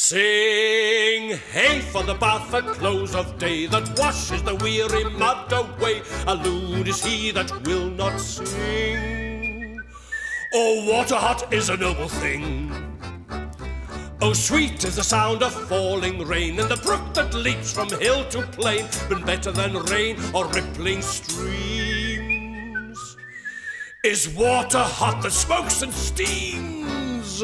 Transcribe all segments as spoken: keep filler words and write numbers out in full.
Sing hey for the bath at close of day that washes the weary mud away. A loon is he that will not sing. Oh, water hot is a noble thing. Oh, sweet is the sound of falling rain, and the brook that leaps from hill to plain, been better than rain or rippling streams. Is water hot that smokes and steams?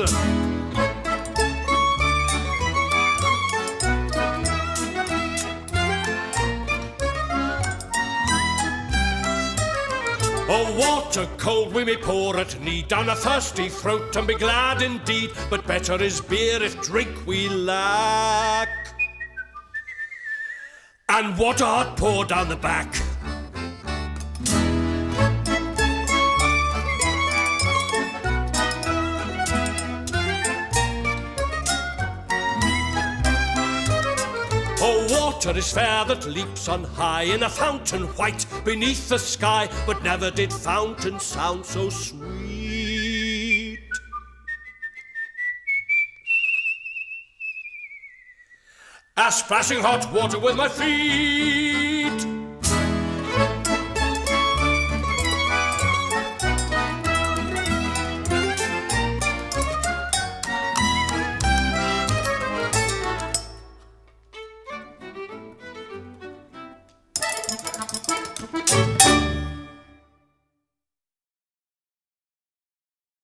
Oh, water cold we may pour at need, down a thirsty throat and be glad indeed, but better is beer if drink we lack. And water hot pour down the back. Oh, water is fair that leaps on high in a fountain white beneath the sky, but never did fountain sound so sweet. As splashing hot water with my feet.